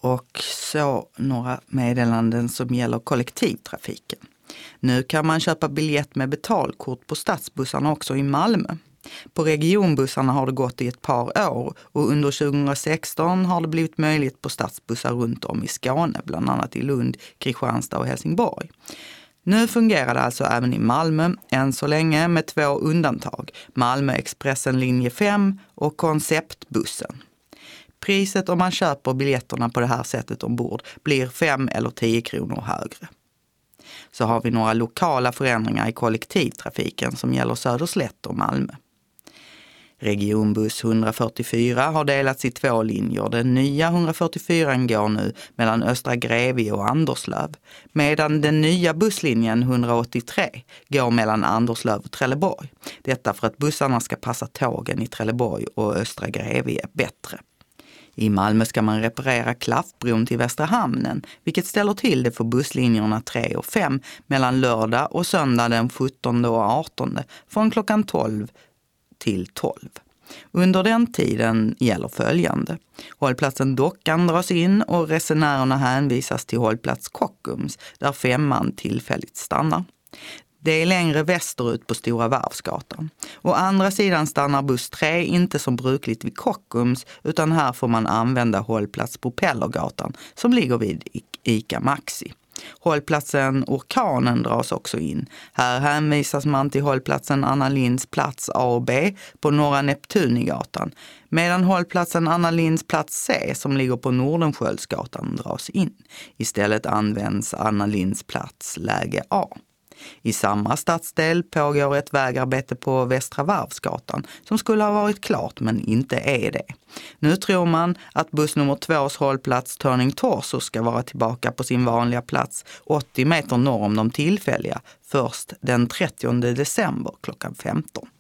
Och så några meddelanden som gäller kollektivtrafiken. Nu kan man köpa biljett med betalkort på stadsbussarna också i Malmö. På regionbussarna har det gått i ett par år och under 2016 har det blivit möjligt på stadsbussar runt om i Skåne, bland annat i Lund, Kristianstad och Helsingborg. Nu fungerar det alltså även i Malmö, än så länge med 2 undantag. Malmö Expressen linje 5 och konceptbussen. Priset om man köper biljetterna på det här sättet ombord blir 5 eller 10 kronor högre. Så har vi några lokala förändringar i kollektivtrafiken som gäller Söderslätt och Malmö. Regionbuss 144 har delats i 2 linjer. Den nya 144 går nu mellan Östra Grevie och Anderslöv, medan den nya busslinjen 183 går mellan Anderslöv och Trelleborg. Detta för att bussarna ska passa tågen i Trelleborg och Östra Grevie bättre. I Malmö ska man reparera Klaffbron till Västra hamnen, vilket ställer till det för busslinjerna 3 och 5 mellan lördag och söndag den 17 och 18 från klockan 12 till 12. Under den tiden gäller följande. Hållplatsen Dockan dras in och resenärerna hänvisas till hållplats Kockums där 5 tillfälligt stannar. Det är längre västerut på Stora Varvsgatan. Å andra sidan stannar buss 3 inte som brukligt vid Kockums, utan här får man använda hållplats Propellergatan som ligger vid Ica Maxi. Hållplatsen Orkanen dras också in. Här hänvisas man till hållplatsen Anna Linds plats A och B på Norra Neptunigatan, medan hållplatsen Anna Linds plats C som ligger på Nordensköldsgatan dras in. Istället används Anna Linds plats läge A. I samma stadsdel pågår ett vägarbete på Västra Varvsgatan som skulle ha varit klart men inte är det. Nu tror man att buss nummer 2:s hållplats Turning Torso ska vara tillbaka på sin vanliga plats 80 meter norr om de tillfälliga först den 30 december klockan 15.